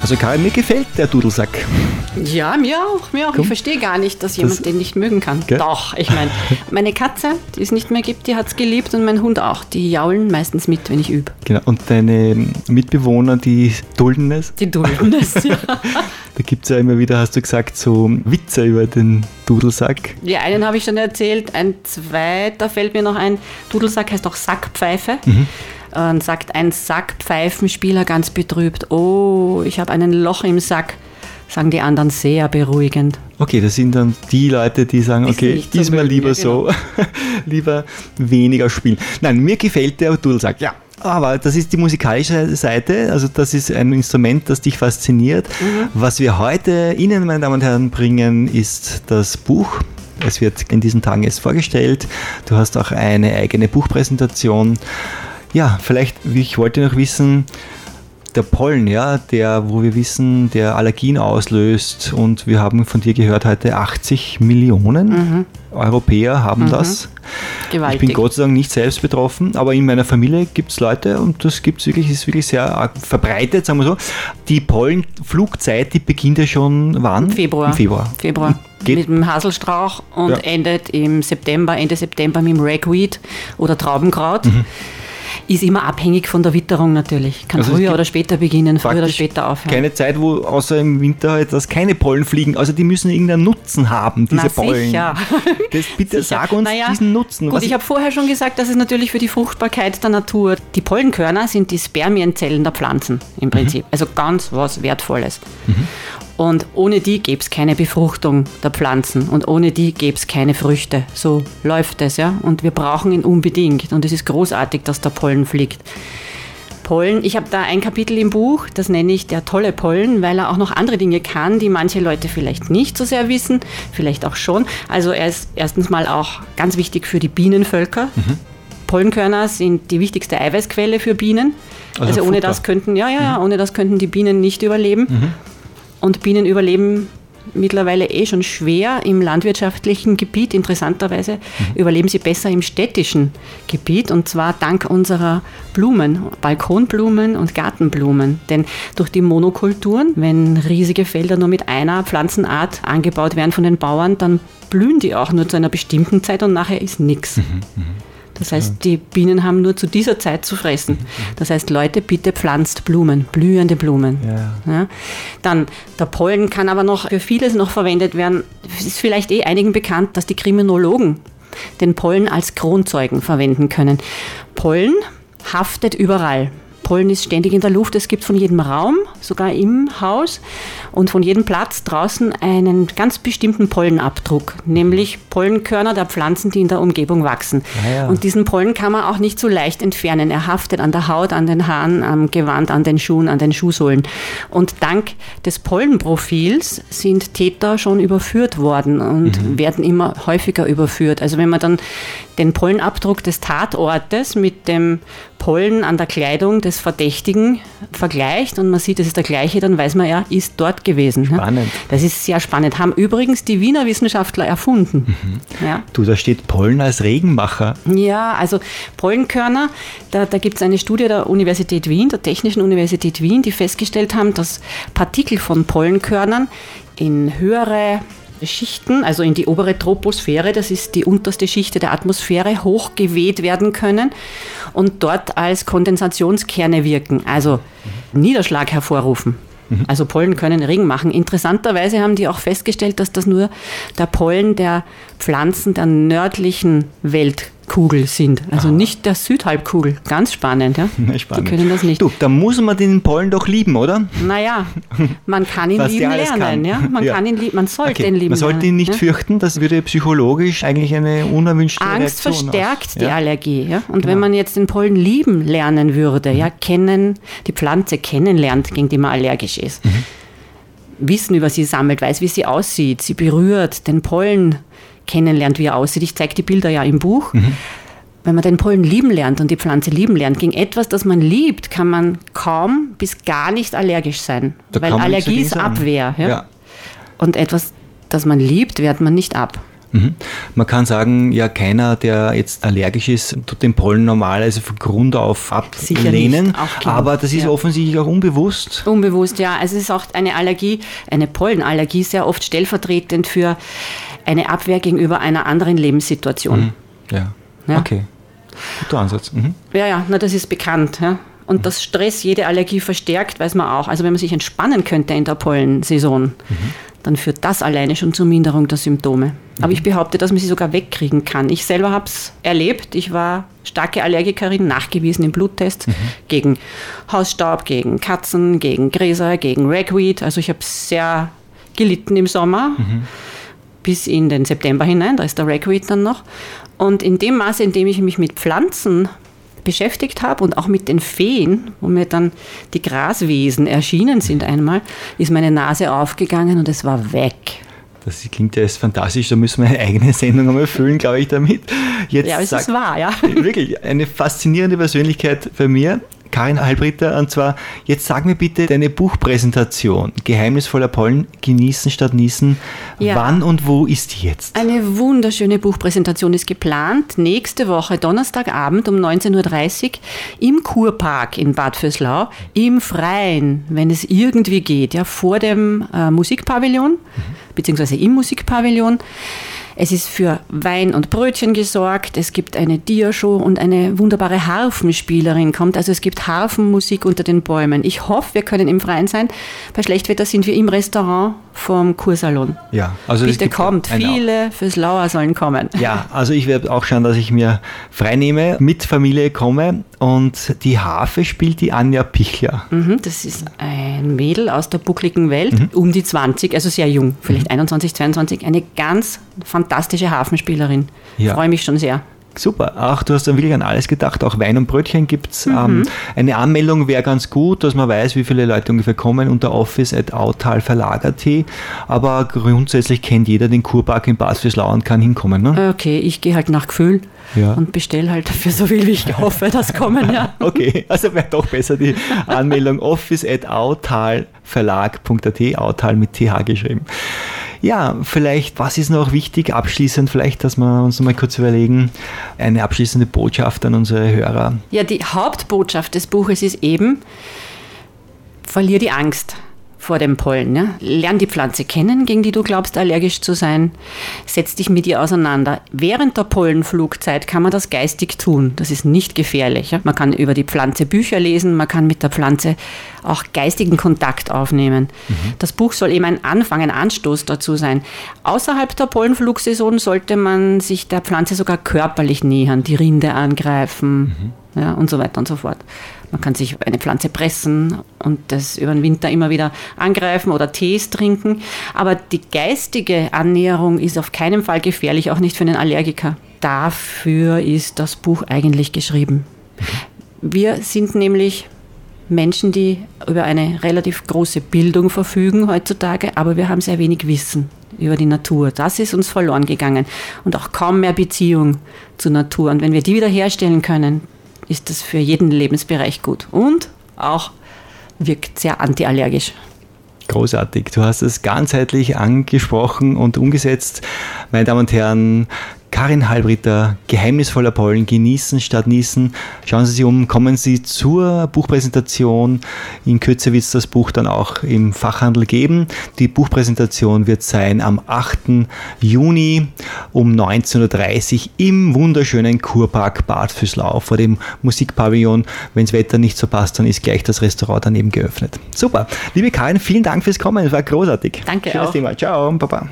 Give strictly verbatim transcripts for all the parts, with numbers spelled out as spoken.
Also Karin, mir gefällt der Dudelsack. Ja, mir auch, mir auch. Komm. Ich verstehe gar nicht, dass jemand das, den nicht mögen kann. Gell? Doch, ich meine, meine Katze, die es nicht mehr gibt, die hat es geliebt und mein Hund auch. Die jaulen meistens mit, wenn ich übe. Genau, und deine Mitbewohner, die dulden es? Die dulden es, ja. Da gibt es ja immer wieder, hast du gesagt, so Witze über den Dudelsack. Ja, einen habe ich schon erzählt. Ein zweiter fällt mir noch ein. Dudelsack heißt auch Sackpfeife. Mhm. Und sagt ein Sackpfeifenspieler ganz betrübt, oh, ich habe ein Loch im Sack, sagen die anderen sehr beruhigend. Okay, das sind dann die Leute, die sagen, die okay, diesmal so lieber so, genau. lieber weniger spielen. Nein, mir gefällt der Dudelsack, ja. Aber das ist die musikalische Seite, also das ist ein Instrument, das dich fasziniert. Mhm. Was wir heute Ihnen, meine Damen und Herren, bringen, ist das Buch. Es wird in diesen Tagen erst vorgestellt. Du hast auch eine eigene Buchpräsentation. Ja, vielleicht, ich wollte noch wissen, der Pollen, ja, der, wo wir wissen, der Allergien auslöst, und wir haben von dir gehört heute, achtzig Millionen mhm. Europäer haben mhm. das. Gewaltig. Ich bin Gott sei Dank nicht selbst betroffen, aber in meiner Familie gibt es Leute, und das gibt's wirklich, ist wirklich sehr verbreitet, sagen wir so. Die Pollenflugzeit, die beginnt ja schon wann? Im Februar. Im Februar. Februar. Geht? Mit dem Haselstrauch und ja. endet im September, Ende September mit dem Ragweed oder Traubenkraut. Mhm. Ist immer abhängig von der Witterung natürlich. Kann also früher oder später beginnen, früher oder später aufhören. Keine Zeit, wo außer im Winter halt, dass keine Pollen fliegen. Also die müssen irgendeinen Nutzen haben, diese Na, Pollen. Sicher. Das, bitte sicher. Sag uns naja, diesen Nutzen. Gut, ich habe vorher schon gesagt, das ist natürlich für die Fruchtbarkeit der Natur. Die Pollenkörner sind die Spermienzellen der Pflanzen im Prinzip. Mhm. Also ganz was Wertvolles. Mhm. Und ohne die gäbe es keine Befruchtung der Pflanzen und ohne die gäbe es keine Früchte. So läuft es, ja. Und wir brauchen ihn unbedingt. Und es ist großartig, dass der Pollen fliegt. Pollen, ich habe da ein Kapitel im Buch, das nenne ich der tolle Pollen, weil er auch noch andere Dinge kann, die manche Leute vielleicht nicht so sehr wissen, vielleicht auch schon. Also er ist erstens mal auch ganz wichtig für die Bienenvölker. Mhm. Pollenkörner sind die wichtigste Eiweißquelle für Bienen. Also, also ohne das könnten, ja, ja, mhm. ohne das könnten die Bienen nicht überleben. Mhm. Und Bienen überleben mittlerweile eh schon schwer im landwirtschaftlichen Gebiet. Interessanterweise mhm. überleben sie besser im städtischen Gebiet, und zwar dank unserer Blumen, Balkonblumen und Gartenblumen. Denn durch die Monokulturen, wenn riesige Felder nur mit einer Pflanzenart angebaut werden von den Bauern, dann blühen die auch nur zu einer bestimmten Zeit und nachher ist nichts. Mhm. Mhm. Das heißt, die Bienen haben nur zu dieser Zeit zu fressen. Das heißt, Leute, bitte pflanzt Blumen, blühende Blumen. Ja. Ja. Dann, der Pollen kann aber noch für vieles noch verwendet werden. Es ist vielleicht eh einigen bekannt, dass die Kriminologen den Pollen als Kronzeugen verwenden können. Pollen haftet überall. Pollen ist ständig in der Luft. Es gibt von jedem Raum, sogar im Haus, und von jedem Platz draußen einen ganz bestimmten Pollenabdruck, nämlich Pollenkörner der Pflanzen, die in der Umgebung wachsen. Ah ja. Und diesen Pollen kann man auch nicht so leicht entfernen. Er haftet an der Haut, an den Haaren, am Gewand, an den Schuhen, an den Schuhsohlen. Und dank des Pollenprofils sind Täter schon überführt worden und mhm. werden immer häufiger überführt. Also wenn man dann den Pollenabdruck des Tatortes mit dem Pollen an der Kleidung des Verdächtigen vergleicht und man sieht, es ist der gleiche, dann weiß man, er ist dort gewesen. Spannend. Das ist sehr spannend. Haben übrigens die Wiener Wissenschaftler erfunden. Mhm. Ja. Du, da steht Pollen als Regenmacher. Ja, also Pollenkörner, da, da gibt es eine Studie der Universität Wien, der Technischen Universität Wien, die festgestellt haben, dass Partikel von Pollenkörnern in höhere Schichten, also in die obere Troposphäre, das ist die unterste Schicht der Atmosphäre, hochgeweht werden können und dort als Kondensationskerne wirken, also mhm. Niederschlag hervorrufen. Mhm. Also Pollen können Regen machen. Interessanterweise haben die auch festgestellt, dass das nur der Pollen der Pflanzen der nördlichen Weltkugel sind. Also ah. nicht der Südhalbkugel. Ganz spannend, ja? Spannend. Die können das nicht. Du, da muss man den Pollen doch lieben, oder? Naja, man kann ihn lieben lernen. Ja? Man, ja. kann ihn lieb- man sollte okay. ihn lieben Man sollte ihn nicht ja? fürchten, das würde psychologisch eigentlich eine unerwünschte Angst Reaktion verstärkt aus. die ja? Allergie. Ja? Und genau. wenn man jetzt den Pollen lieben lernen würde, mhm. ja, kennen, die Pflanze kennenlernt, gegen die man allergisch ist, mhm. Wissen über sie sammelt, weiß, wie sie aussieht, sie berührt, den Pollen kennenlernt, wie er aussieht. Ich zeige die Bilder ja im Buch. Mhm. Wenn man den Pollen lieben lernt und die Pflanze lieben lernt, gegen etwas, das man liebt, kann man kaum bis gar nicht allergisch sein. Da weil Allergie ist Abwehr. Ja? Ja. Und etwas, das man liebt, wehrt man nicht ab. Mhm. Man kann sagen, ja, keiner, der jetzt allergisch ist, tut den Pollen normalerweise von Grund auf ablehnen, aber das ist ja offensichtlich auch unbewusst. Unbewusst, ja. Also es ist auch eine Allergie, eine Pollenallergie, sehr oft stellvertretend für eine Abwehr gegenüber einer anderen Lebenssituation. Mhm. Ja. ja, okay. Guter Ansatz. Mhm. Ja, ja, na, das ist bekannt. Ja. Und dass Stress jede Allergie verstärkt, weiß man auch. Also wenn man sich entspannen könnte in der Pollensaison, mhm. dann führt das alleine schon zur Minderung der Symptome. Aber ich behaupte, dass man sie sogar wegkriegen kann. Ich selber habe es erlebt. Ich war starke Allergikerin, nachgewiesen im Bluttest, mhm. gegen Hausstaub, gegen Katzen, gegen Gräser, gegen Ragweed. Also ich habe sehr gelitten im Sommer, mhm. bis in den September hinein. Da ist der Ragweed dann noch. Und in dem Maße, in dem ich mich mit Pflanzen beschäftigt habe und auch mit den Feen, wo mir dann die Graswesen erschienen sind einmal, ist meine Nase aufgegangen und es war weg. Das klingt ja jetzt fantastisch, da müssen wir eine eigene Sendung einmal füllen, glaube ich, damit. Jetzt ja, aber es sag, ist wahr, ja. Wirklich, eine faszinierende Persönlichkeit bei mir, Karin Halbritter, und zwar, jetzt sag mir bitte deine Buchpräsentation, Geheimnisvoller Pollen, genießen statt niesen, ja. Wann und wo ist die jetzt? Eine wunderschöne Buchpräsentation ist geplant, nächste Woche, Donnerstagabend um neunzehn Uhr dreißig im Kurpark in Bad Vöslau, im Freien, wenn es irgendwie geht, ja, vor dem äh, Musikpavillon, mhm. beziehungsweise im Musikpavillon. Es ist für Wein und Brötchen gesorgt, es gibt eine Diashow und eine wunderbare Harfenspielerin kommt. Also es gibt Harfenmusik unter den Bäumen. Ich hoffe, wir können im Freien sein. Bei Schlechtwetter sind wir im Restaurant vom Kursalon. Ja, also bitte kommt, viele Vöslauer sollen kommen. Ja, also ich werde auch schauen, dass ich mir frei nehme, mit Familie komme, und die Harfe spielt die Anja Pichler. Mhm, das ist ein Mädel aus der buckligen Welt, mhm. um die zwanzig, also sehr jung, vielleicht mhm. einundzwanzig, zweiundzwanzig, eine ganz fantastische Harfenspielerin. Ja. Freue mich schon sehr. Super. Ach, du hast dann wirklich an alles gedacht. Auch Wein und Brötchen gibt es. Mhm. Ähm, eine Anmeldung wäre ganz gut, dass man weiß, wie viele Leute ungefähr kommen, unter office at autalverlag punkt at. Aber grundsätzlich kennt jeder den Kurpark in Bad Vöslau und kann hinkommen. Ne? Okay, ich gehe halt nach Gefühl ja. und bestelle halt dafür so viel, wie ich hoffe, dass kommen. Ja. Okay, also wäre doch besser die Anmeldung office at autalverlag punkt at, Autal mit T H geschrieben. Ja, vielleicht, was ist noch wichtig, abschließend vielleicht, dass wir uns noch mal kurz überlegen, eine abschließende Botschaft an unsere Hörer. Ja, die Hauptbotschaft des Buches ist eben, verlier die Angst vor dem Pollen. Ja? Lern die Pflanze kennen, gegen die du glaubst, allergisch zu sein. Setz dich mit ihr auseinander. Während der Pollenflugzeit kann man das geistig tun. Das ist nicht gefährlich. Ja? Man kann über die Pflanze Bücher lesen, man kann mit der Pflanze auch geistigen Kontakt aufnehmen. Mhm. Das Buch soll eben ein Anfang, ein Anstoß dazu sein. Außerhalb der Pollenflugsaison sollte man sich der Pflanze sogar körperlich nähern, die Rinde angreifen, mhm. ja, und so weiter und so fort. Man kann sich eine Pflanze pressen und das über den Winter immer wieder angreifen oder Tees trinken. Aber die geistige Annäherung ist auf keinen Fall gefährlich, auch nicht für einen Allergiker. Dafür ist das Buch eigentlich geschrieben. Wir sind nämlich Menschen, die über eine relativ große Bildung verfügen heutzutage, aber wir haben sehr wenig Wissen über die Natur. Das ist uns verloren gegangen und auch kaum mehr Beziehung zur Natur. Und wenn wir die wieder herstellen können, ist das für jeden Lebensbereich gut und auch wirkt sehr antiallergisch. Großartig. Du hast es ganzheitlich angesprochen und umgesetzt. Meine Damen und Herren, Karin Halbritter, Geheimnisvoller Pollen, genießen statt niesen. Schauen Sie sich um, kommen Sie zur Buchpräsentation. In Kürze wird es das Buch dann auch im Fachhandel geben. Die Buchpräsentation wird sein am achten Juni um neunzehn Uhr dreißig im wunderschönen Kurpark Bad Vöslau vor dem Musikpavillon. Wenn das Wetter nicht so passt, dann ist gleich das Restaurant daneben geöffnet. Super. Liebe Karin, vielen Dank fürs Kommen. Es war großartig. Danke Schönes auch. Thema. Ciao, Baba.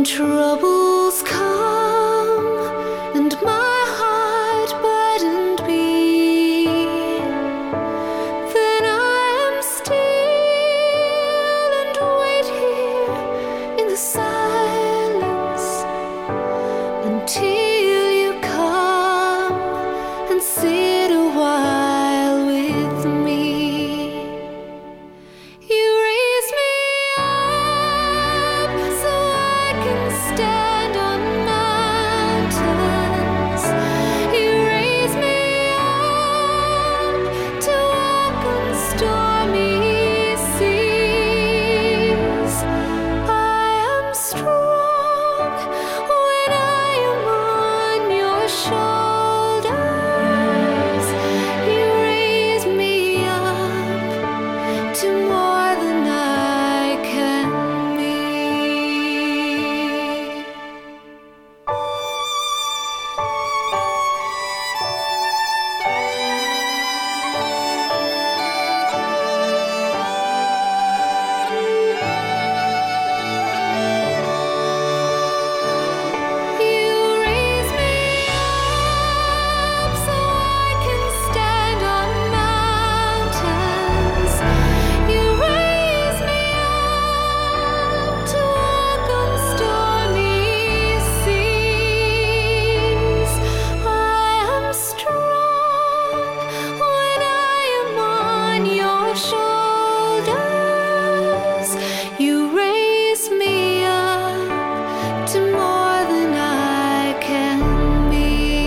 When troubles come and my heart burdened be, then I am still and wait here in the silence until you come and sit a while with me. You raise me up so I can stand on mountains. You raise me up to walk on stormy seas. I am strong when I am on your shoulders. You raise me up to more than I can be. You raise me up so I can stand on mountains. You raise me up to walk on stormy seas. I am strong when I am on your shoulders. You raise me up to more than I can be.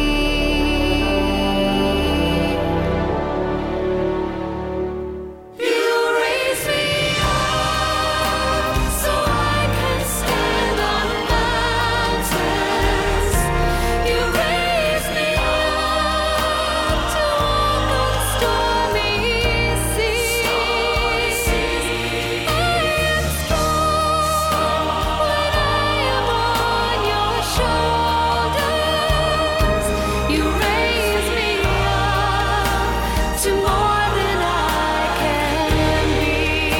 You raise me up so I can stand on mountains. You raise me up to walk on stormy seas. I am strong when I am on your shoulders. You raise me up to more than I can be.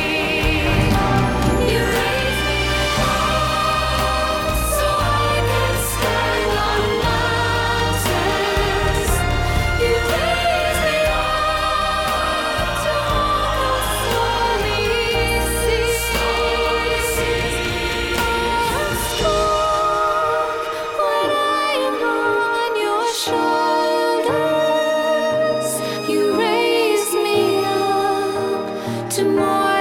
You raise me up so I can stand on mountains. You raise me up to walk on stormy seas. I am strong when I am on your shoulders. You raise me up to more